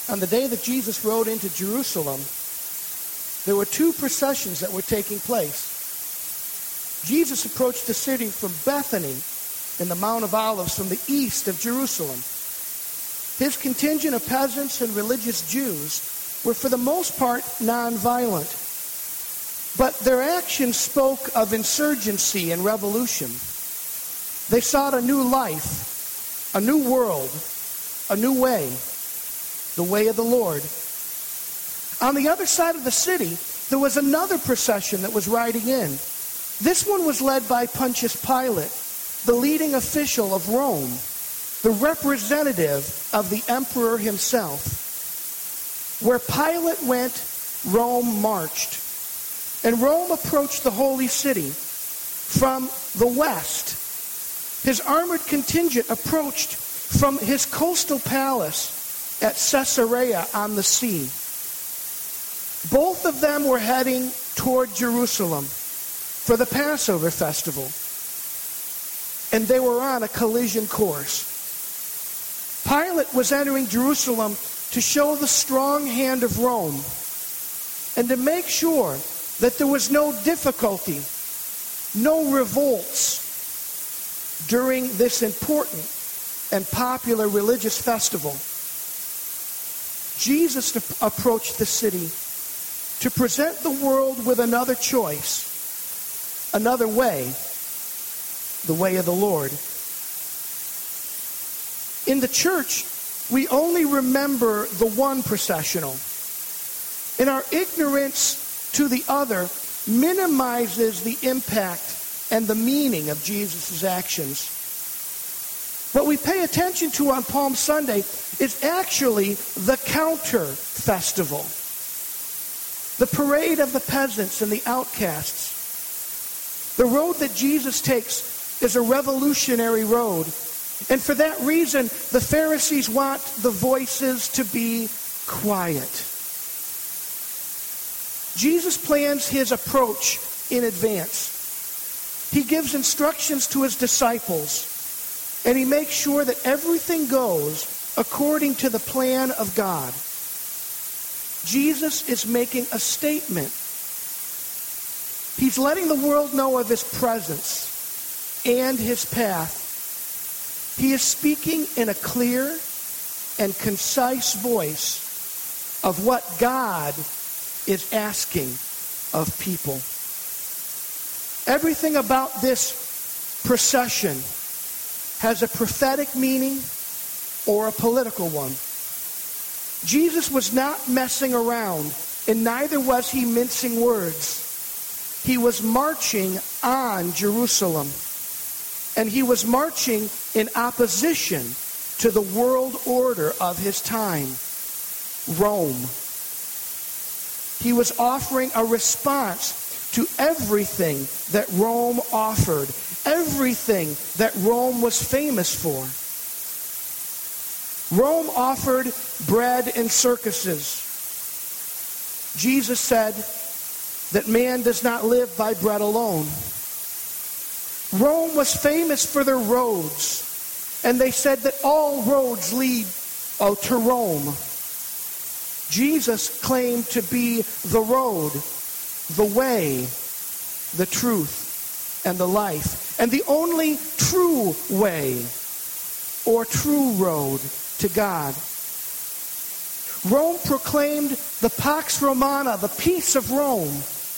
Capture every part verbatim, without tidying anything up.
On the day that Jesus rode into Jerusalem, there were two processions that were taking place. Jesus approached the city from Bethany in the Mount of Olives from the east of Jerusalem. His contingent of peasants and religious Jews were for the most part nonviolent, but their actions spoke of insurgency and revolution. They sought a new life, a new world, a new way, the way of the Lord. On the other side of the city, there was another procession that was riding in. This one was led by Pontius Pilate, the leading official of Rome, the representative of the emperor himself. Where Pilate went, Rome marched. And Rome approached the holy city from the west. His armored contingent approached from his coastal palace at Caesarea on the sea. Both of them were heading toward Jerusalem for the Passover festival. And they were on a collision course. Pilate was entering Jerusalem to show the strong hand of Rome and to make sure that there was no difficulty, no revolts during this important and popular religious festival. Jesus approached the city to present the world with another choice, another way, the way of the Lord. In the church, we only remember the one processional. And our ignorance to the other minimizes the impact and the meaning of Jesus' actions. What we pay attention to on Palm Sunday is actually the counter festival. The parade of the peasants and the outcasts. The road that Jesus takes is a revolutionary road. And for that reason, the Pharisees want the voices to be quiet. Jesus plans his approach in advance. He gives instructions to his disciples, and he makes sure that everything goes according to the plan of God. Jesus is making a statement. He's letting the world know of his presence and his path. He is speaking in a clear and concise voice of what God is asking of people. Everything about this procession has a prophetic meaning or a political one. Jesus was not messing around, and neither was he mincing words. He was marching on Jerusalem, and he was marching in opposition to the world order of his time, Rome. He was offering a response to everything that Rome offered, everything that Rome was famous for. Rome offered bread and circuses. Jesus said that man does not live by bread alone. Rome was famous for their roads, and they said that all roads lead oh, to Rome. Jesus claimed to be the road, the way, the truth, and the life, and the only true way or true road to God. Rome proclaimed the Pax Romana, the peace of Rome.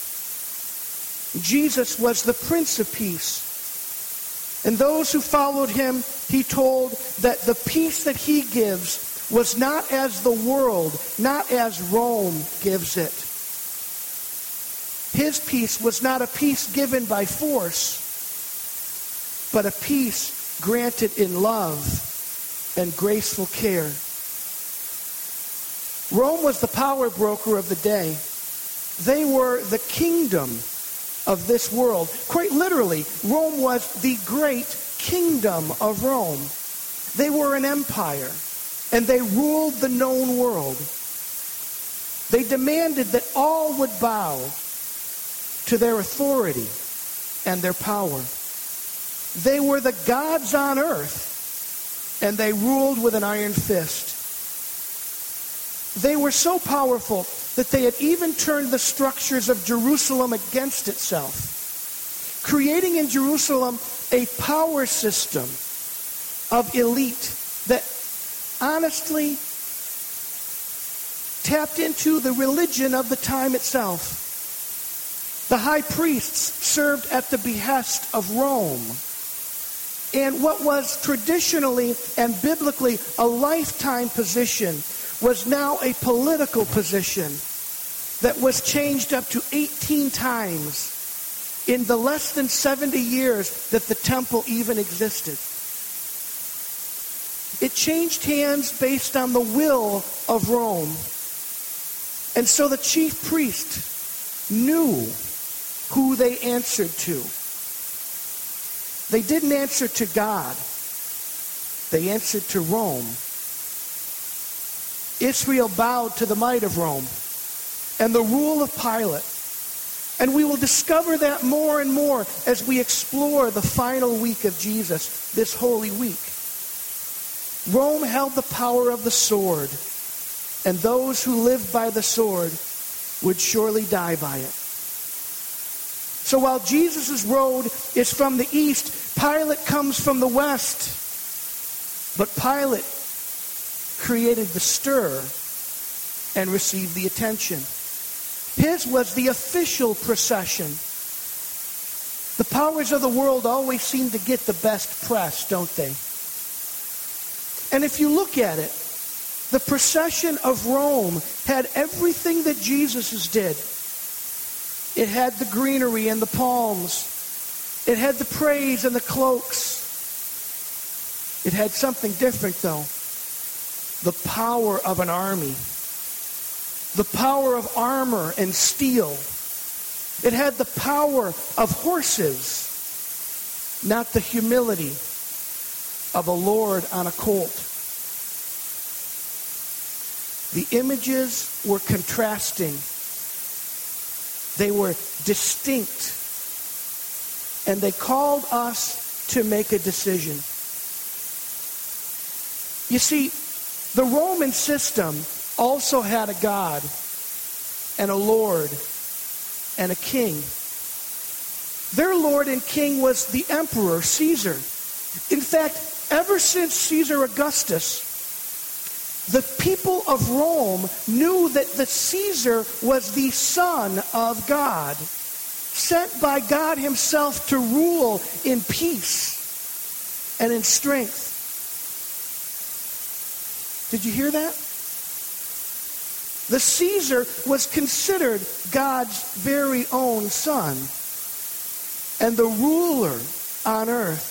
Jesus was the Prince of Peace. And those who followed him, he told that the peace that he gives was not as the world, not as Rome gives it. His peace was not a peace given by force, but a peace granted in love and graceful care. Rome was the power broker of the day. They were the kingdom of this world. Quite literally, Rome was the great kingdom of Rome. They were an empire, and they ruled the known world. They demanded that all would bow to their authority and their power. They were the gods on earth, and they ruled with an iron fist. They were so powerful that they had even turned the structures of Jerusalem against itself, creating in Jerusalem a power system of elite that honestly tapped into the religion of the time itself. The high priests served at the behest of Rome. And what was traditionally and biblically a lifetime position was now a political position that was changed up to eighteen times in the less than seventy years that the temple even existed. It changed hands based on the will of Rome. And so the chief priest knew who they answered to. They didn't answer to God. They answered to Rome. Israel bowed to the might of Rome and the rule of Pilate. And we will discover that more and more as we explore the final week of Jesus, this Holy Week. Rome held the power of the sword, and those who lived by the sword would surely die by it. So while Jesus' road is from the east, Pilate comes from the west. But Pilate created the stir and received the attention. His was the official procession. The powers of the world always seem to get the best press, don't they? And if you look at it, the procession of Rome had everything that Jesus' did. It had the greenery and the palms. It had the praise and the cloaks. It had something different, though. The power of an army. The power of armor and steel. It had the power of horses, not the humility of a lord on a colt. The images were contrasting. They were distinct. And they called us to make a decision. You see, the Roman system also had a God and a Lord and a king. Their Lord and king was the emperor, Caesar. In fact, ever since Caesar Augustus, the people of Rome knew that the Caesar was the Son of God, sent by God himself to rule in peace and in strength. Did you hear that? The Caesar was considered God's very own son and the ruler on earth.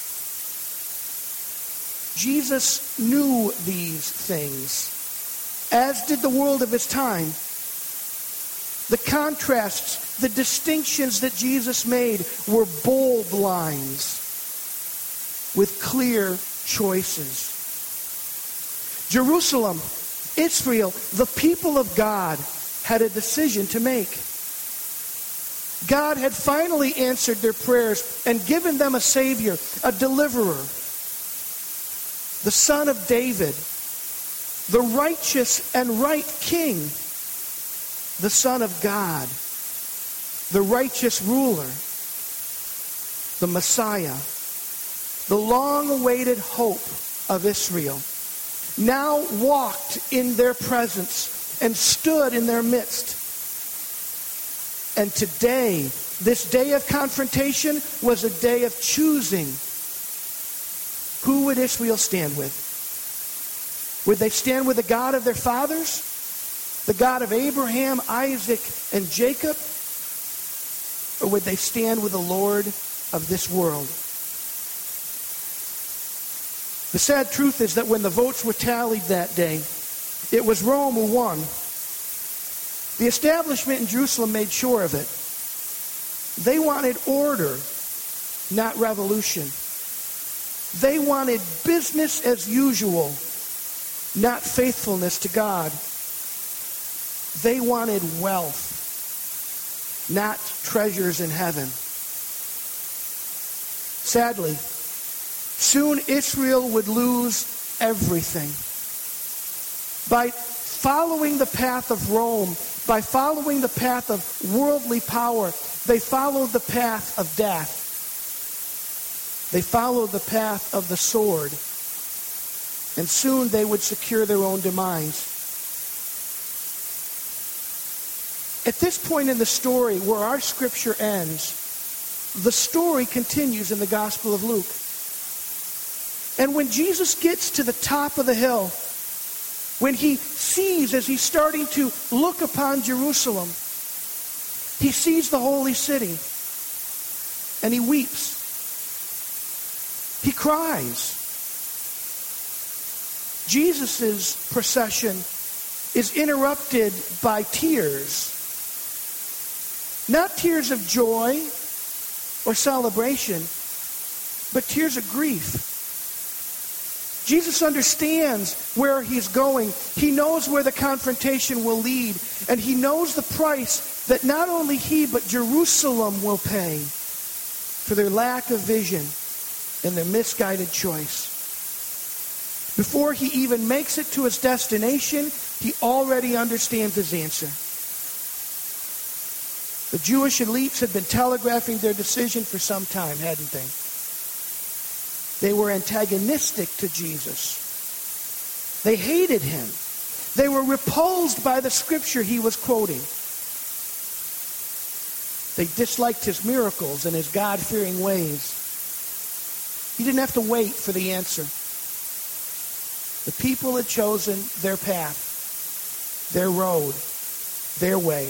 Jesus knew these things, as did the world of his time. The contrasts, the distinctions that Jesus made were bold lines with clear choices. Jerusalem, Israel, the people of God, had a decision to make. God had finally answered their prayers and given them a Savior, a deliverer, the Son of David, the righteous and right King, the Son of God, the righteous ruler, the Messiah, the long-awaited hope of Israel, now walked in their presence and stood in their midst. And today, this day of confrontation was a day of choosing. Who would Israel stand with? Would they stand with the God of their fathers? The God of Abraham, Isaac, and Jacob? Or would they stand with the Lord of this world? The sad truth is that when the votes were tallied that day, it was Rome who won. The establishment in Jerusalem made sure of it. They wanted order, not revolution. They wanted business as usual, not faithfulness to God. They wanted wealth, not treasures in heaven. Sadly, soon Israel would lose everything. By following the path of Rome, by following the path of worldly power, they followed the path of death. They followed the path of the sword. And soon they would secure their own demise. At this point in the story where our scripture ends, the story continues in the Gospel of Luke. And when Jesus gets to the top of the hill, when he sees, as he's starting to look upon Jerusalem, he sees the holy city and he weeps. He cries. Jesus' procession is interrupted by tears. Not tears of joy or celebration, but tears of grief. Jesus understands where he's going. He knows where the confrontation will lead. And he knows the price that not only he, but Jerusalem will pay for their lack of vision and their misguided choice. Before he even makes it to his destination, he already understands his answer. The Jewish elites had been telegraphing their decision for some time, hadn't they? They were antagonistic to Jesus. They hated him. They were repulsed by the scripture he was quoting. They disliked his miracles and his God-fearing ways. He didn't have to wait for the answer. The people had chosen their path, their road, their way.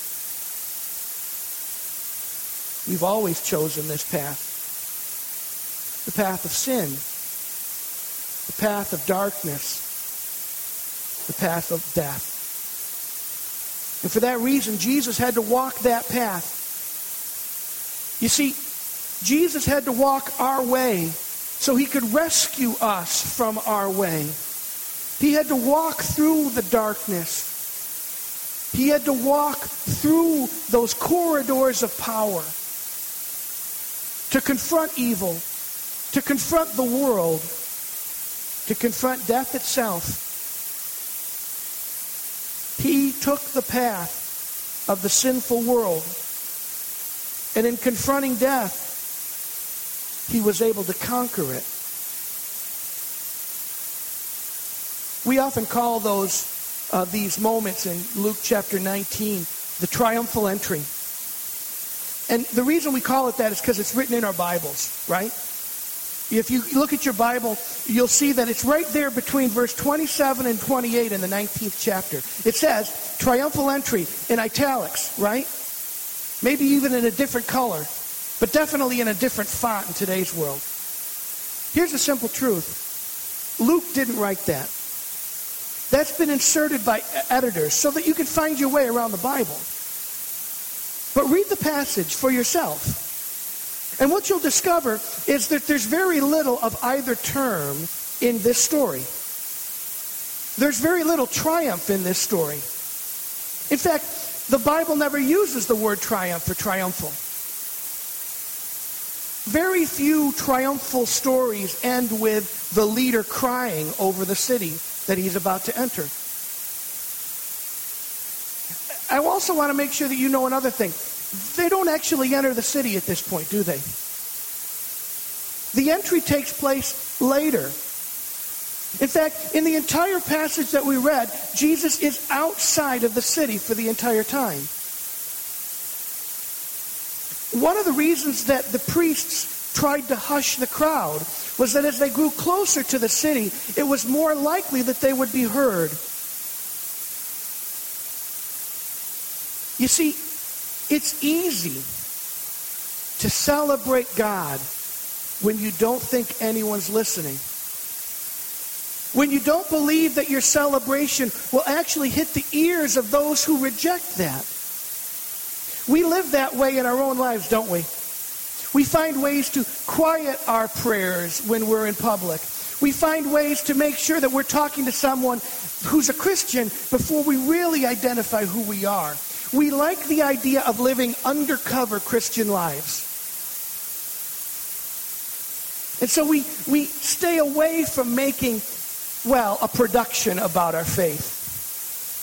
We've always chosen this path. The path of sin. The path of darkness. The path of death. And for that reason, Jesus had to walk that path. You see, Jesus had to walk our way so he could rescue us from our way. He had to walk through the darkness. He had to walk through those corridors of power to confront evil, to confront the world, to confront death itself. He took the path of the sinful world, and in confronting death, he was able to conquer it. We often call those uh, these moments in Luke chapter nineteen the triumphal entry. And the reason we call it that is because it's written in our Bibles, right? If you look at your Bible, you'll see that it's right there between verse twenty-seven and twenty-eight in the nineteenth chapter. It says, triumphal entry in italics, right? Maybe even in a different color, but definitely in a different font in today's world. Here's the simple truth. Luke didn't write that. That's been inserted by editors so that you can find your way around the Bible. But read the passage for yourself. And what you'll discover is that there's very little of either term in this story. There's very little triumph in this story. In fact, the Bible never uses the word triumph or triumphal. Very few triumphal stories end with the leader crying over the city that he's about to enter. I also want to make sure that you know another thing. They don't actually enter the city at this point, do they? The entry takes place later. In fact, in the entire passage that we read, Jesus is outside of the city for the entire time. One of the reasons that the priests tried to hush the crowd was that as they grew closer to the city, it was more likely that they would be heard. You see, it's easy to celebrate God when you don't think anyone's listening. When you don't believe that your celebration will actually hit the ears of those who reject that. We live that way in our own lives, don't we? We find ways to quiet our prayers when we're in public. We find ways to make sure that we're talking to someone who's a Christian before we really identify who we are. We like the idea of living undercover Christian lives. And so we, we stay away from making, well, a production about our faith.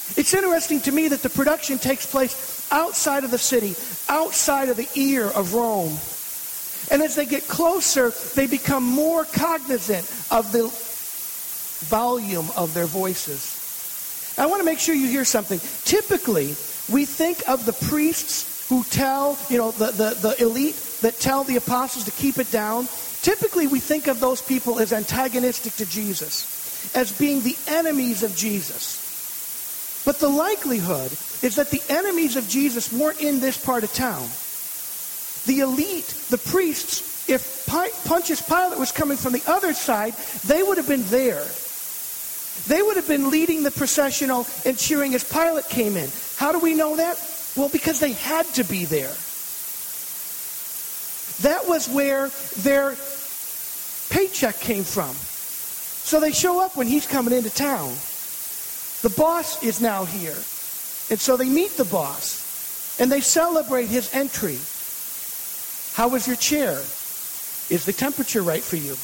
It's interesting to me that the production takes place outside of the city, outside of the ear of Rome. And as they get closer, they become more cognizant of the volume of their voices. I want to make sure you hear something. Typically, we think of the priests who tell, you know, the, the, the elite that tell the apostles to keep it down. Typically, we think of those people as antagonistic to Jesus, as being the enemies of Jesus. But the likelihood is that the enemies of Jesus weren't in this part of town. The elite, the priests, if Pontius Pilate was coming from the other side, they would have been there. They would have been leading the processional and cheering as Pilate came in. How do we know that? Well, because they had to be there. That was where their paycheck came from. So they show up when he's coming into town. The boss is now here. And so they meet the boss. And they celebrate his entry. How was your chair? Is the temperature right for you?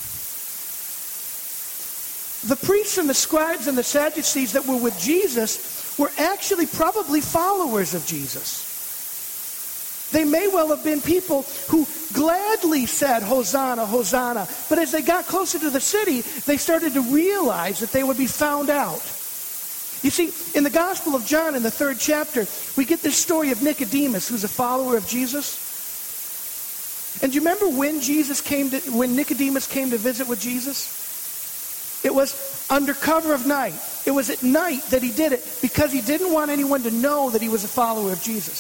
The priests and the scribes and the Sadducees that were with Jesus were actually probably followers of Jesus. They may well have been people who gladly said, Hosanna, Hosanna. But as they got closer to the city, they started to realize that they would be found out. You see, in the Gospel of John, in the third chapter, we get this story of Nicodemus, who's a follower of Jesus. And do you remember when Jesus came to, when Nicodemus came to visit with Jesus? It was under cover of night. It was at night that he did it because he didn't want anyone to know that he was a follower of Jesus.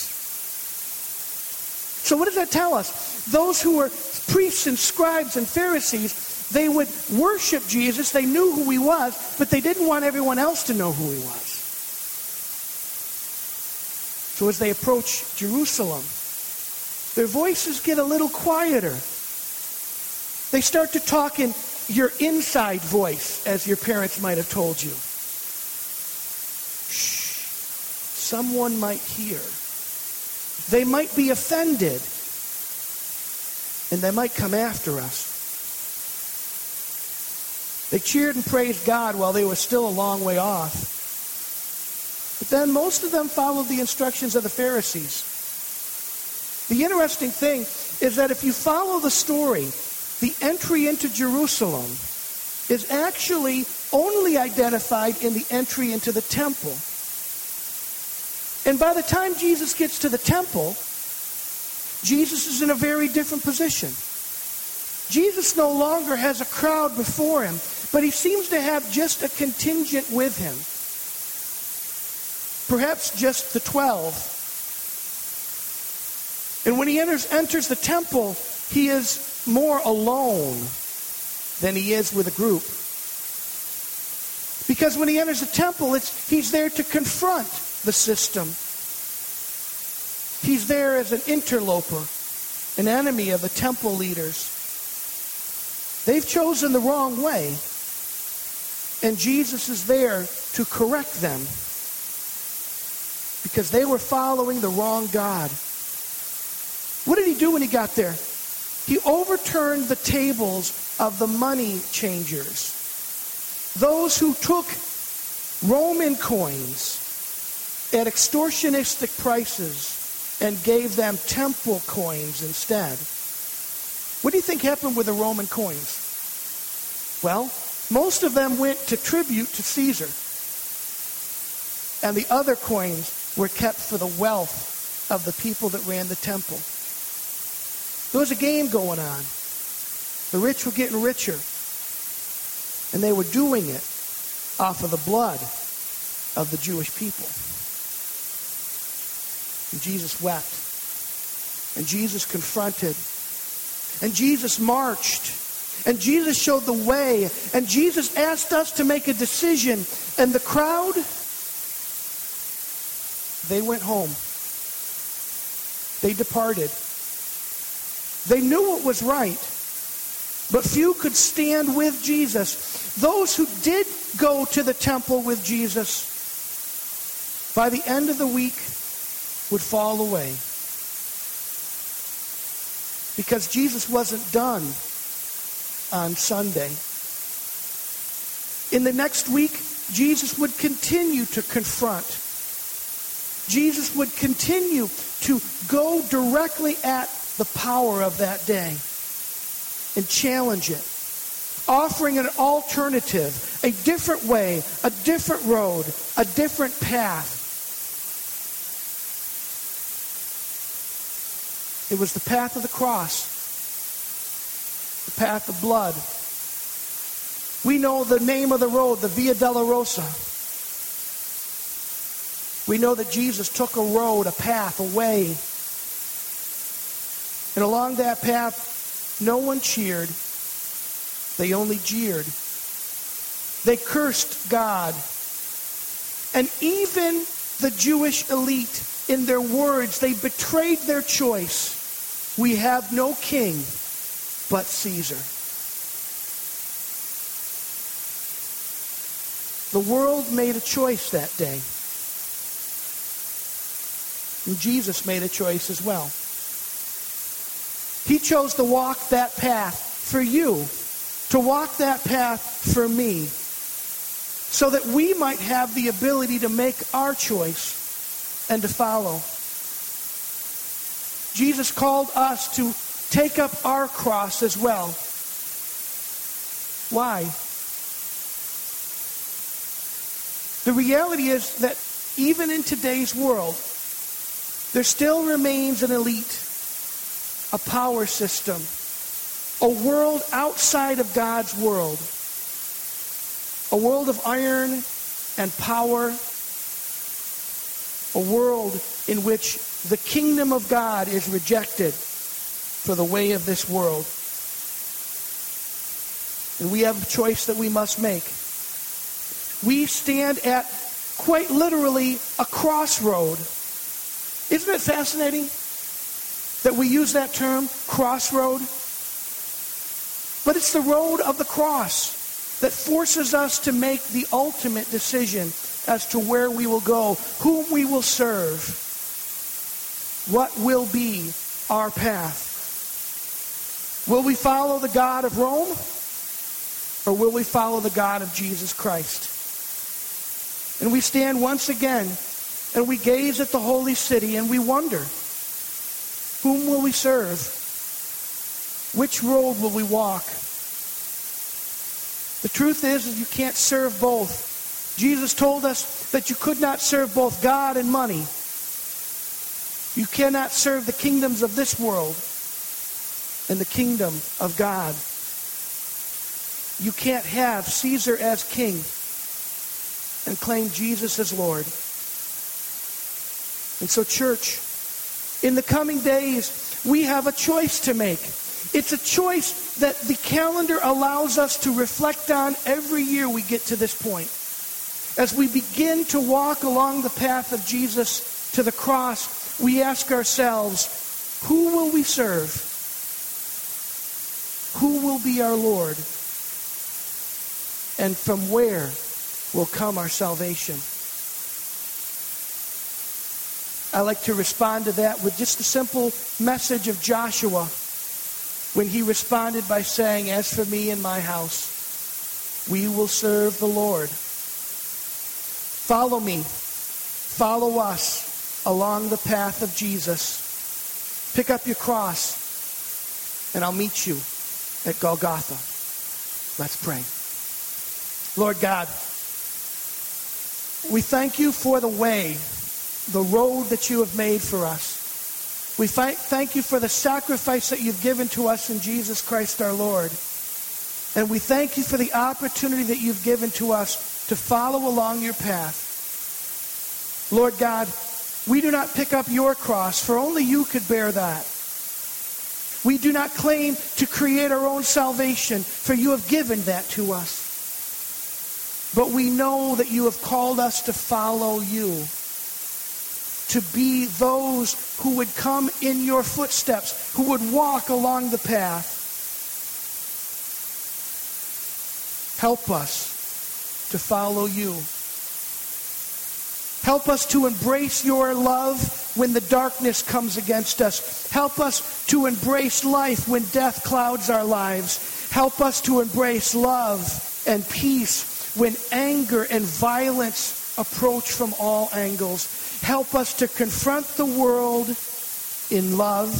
So what does that tell us? Those who were priests and scribes and Pharisees, they would worship Jesus. They knew who he was, but they didn't want everyone else to know who he was. So as they approach Jerusalem, their voices get a little quieter. They start to talk in your inside voice, as your parents might have told you. Shh. Someone might hear. They might be offended. And they might come after us. They cheered and praised God while they were still a long way off. But then most of them followed the instructions of the Pharisees. The interesting thing is that if you follow the story, the entry into Jerusalem is actually only identified in the entry into the temple. And by the time Jesus gets to the temple, Jesus is in a very different position. Jesus no longer has a crowd before him, but he seems to have just a contingent with him. Perhaps just the twelve. And when he enters, enters the temple, he is more alone than he is with a group. Because when he enters the temple, it's, he's there to confront the system. He's there as an interloper, an enemy of the temple leaders. They've chosen the wrong way, and Jesus is there to correct them because they were following the wrong God. What did he do when he got there? He overturned the tables of the money changers. Those who took Roman coins at extortionistic prices and gave them temple coins instead. What do you think happened with the Roman coins? Well, most of them went to tribute to Caesar. And the other coins were kept for the wealth of the people that ran the temple. There was a game going on. The rich were getting richer. And they were doing it off of the blood of the Jewish people. And Jesus wept. And Jesus confronted. And Jesus marched. And Jesus showed the way. And Jesus asked us to make a decision. And the crowd, they went home. They departed. They knew what was right, but few could stand with Jesus. Those who did go to the temple with Jesus, by the end of the week, would fall away. Because Jesus wasn't done on Sunday. In the next week, Jesus would continue to confront Jesus would continue to go directly at the power of that day and challenge it, offering an alternative, a different way, a different road, a different path. It was the path of the cross, the path of blood. We know the name of the road, the Via Dolorosa. We know that Jesus took a road, a path, a way. And along that path, no one cheered. They only jeered. They cursed God. And even the Jewish elite, in their words, they betrayed their choice. We have no king but Caesar. The world made a choice that day. And Jesus made a choice as well. He chose to walk that path for you, to walk that path for me, so that we might have the ability to make our choice and to follow. Jesus called us to take up our cross as well. Why? The reality is that even in today's world, there still remains an elite, a power system, a world outside of God's world, a world of iron and power, a world in which the kingdom of God is rejected for the way of this world. And we have a choice that we must make. We stand at, quite literally, a crossroad. Isn't it fascinating that we use that term, crossroad? But it's the road of the cross that forces us to make the ultimate decision as to where we will go, whom we will serve, what will be our path. Will we follow the God of Rome, or will we follow the God of Jesus Christ? And we stand once again and we gaze at the holy city and we wonder, whom will we serve? Which road will we walk? The truth is, is you can't serve both. Jesus told us that you could not serve both God and money. You cannot serve the kingdoms of this world and the kingdom of God. You can't have Caesar as king and claim Jesus as Lord. And so, church, in the coming days, we have a choice to make. It's a choice that the calendar allows us to reflect on every year we get to this point. As we begin to walk along the path of Jesus to the cross, we ask ourselves, who will we serve? Who will be our Lord? And from where will come our salvation? I like to respond to that with just a simple message of Joshua when he responded by saying, as for me and my house, we will serve the Lord. Follow me. Follow us along the path of Jesus. Pick up your cross, and I'll meet you at Golgotha. Let's pray. Lord God, we thank you for the way, the road that you have made for us. We thank you for the sacrifice that you've given to us in Jesus Christ our Lord. And we thank you for the opportunity that you've given to us to follow along your path. Lord God, we do not pick up your cross, for only you could bear that. We do not claim to create our own salvation, for you have given that to us. But we know that you have called us to follow you, to be those who would come in your footsteps, who would walk along the path. Help us to follow you. Help us to embrace your love when the darkness comes against us. Help us to embrace life when death clouds our lives. Help us to embrace love and peace when anger and violence approach from all angles. Help us to confront the world in love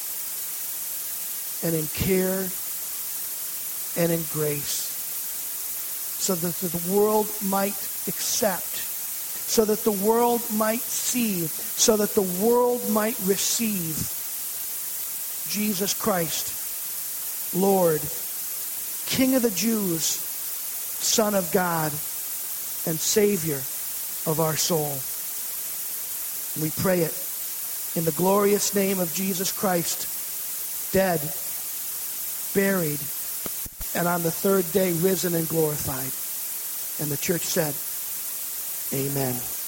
and in care and in grace, so that the world might accept, so that the world might see, so that the world might receive Jesus Christ, Lord, King of the Jews, Son of God, and Savior of our soul. We pray it in the glorious name of Jesus Christ, dead, buried, and on the third day risen and glorified. And the church said, amen.